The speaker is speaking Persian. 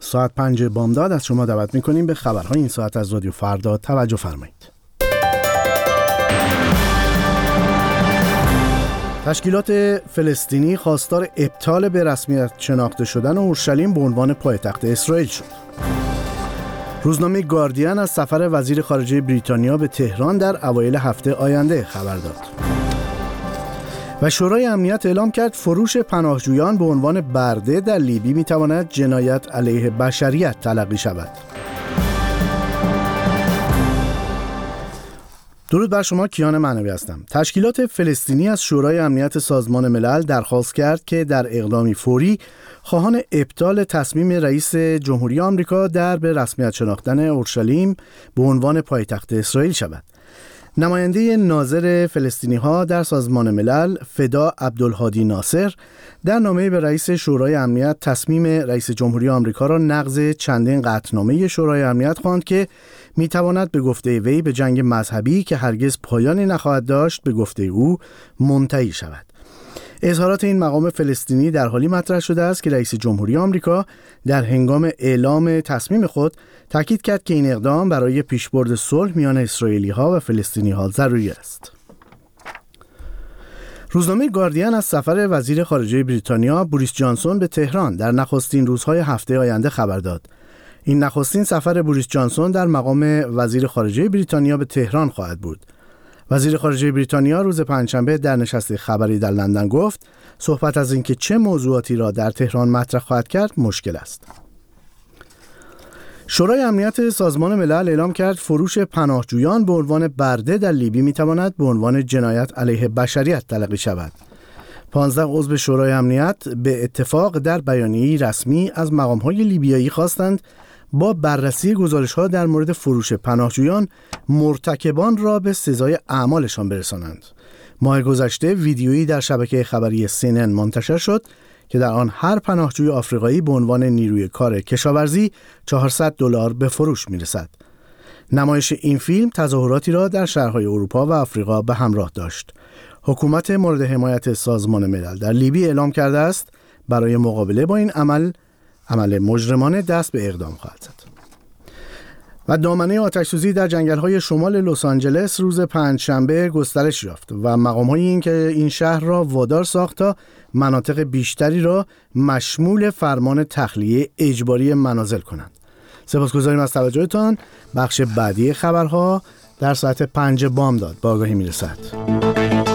ساعت 5 بامداد از شما دعوت می‌کنیم به خبرهای این ساعت از رادیو فردا توجه فرمایید. تشکیلات فلسطینی خواستار ابطال به رسمیت شناخته شدن اورشلیم به عنوان پایتخت اسرائیل شد. روزنامه گاردین از سفر وزیر خارجه بریتانیا به تهران در اوایل هفته آینده خبر داد. و شورای امنیت اعلام کرد فروش پناهجویان به عنوان برده در لیبی میتواند جنایت علیه بشریت تلقی شود. درود بر شما، کیان معنوی هستم. تشکیلات فلسطینی از شورای امنیت سازمان ملل درخواست کرد که در اقدامی فوری خواهان ابطال تصمیم رئیس جمهوری آمریکا در به رسمیت شناختن اورشلیم به عنوان پایتخت اسرائیل شود. نماینده ناظر فلسطینی‌ها در سازمان ملل فدا عبدالهادی ناصر در نامه به رئیس شورای امنیت تصمیم رئیس جمهوری آمریکا را نقض چندین قطعنامه شورای امنیت خواند که میتواند به گفته وی به جنگ مذهبی که هرگز پایانی نخواهد داشت به گفته او منتهی شود. اظهارات این مقام فلسطینی در حالی مطرح شده است که رئیس جمهوری آمریکا در هنگام اعلام تصمیم خود تاکید کرد که این اقدام برای پیشبرد صلح میان اسرائیلی‌ها و فلسطینی‌ها ضروری است. روزنامه گاردین از سفر وزیر خارجه بریتانیا بوریس جانسون به تهران در نخستین روزهای هفته آینده خبر داد. این نخستین سفر بوریس جانسون در مقام وزیر خارجه بریتانیا به تهران خواهد بود. وزیر خارجه بریتانیا روز پنجشنبه در نشست خبری در لندن گفت صحبت از اینکه چه موضوعاتی را در تهران مطرح خواهد کرد مشکل است. شورای امنیت سازمان ملل اعلام کرد فروش پناهجویان به عنوان برده در لیبی میتواند به عنوان جنایت علیه بشریت تلقی شود. 15 عضو شورای امنیت به اتفاق در بیانیه‌ای رسمی از مقام‌های لیبیایی خواستند با بررسی گزارش‌ها در مورد فروش پناهجویان مرتکبان را به سزای اعمالشان برسانند. ماه گذشته ویدیویی در شبکه خبری CNN منتشر شد که در آن هر پناهجوی آفریقایی به عنوان نیروی کار کشاورزی $400 به فروش می‌رسد. نمایش این فیلم تظاهراتی را در شهرهای اروپا و آفریقا به همراه داشت. حکومت مورد حمایت سازمان ملل در لیبی اعلام کرده است برای مقابله با این عمل مجرمانه دست به اقدام خواهد زد. و دامنه آتش‌سوزی در جنگل‌های شمال لس آنجلس روز پنجشنبه گسترش یافت و مقام‌های این شهر را وادار ساخت تا مناطق بیشتری را مشمول فرمان تخلیه اجباری منازل کنند. سپاسگزاریم از توجهتان. بخش بعدی خبرها در ساعت 5 بامداد به آگاهی می‌رسد.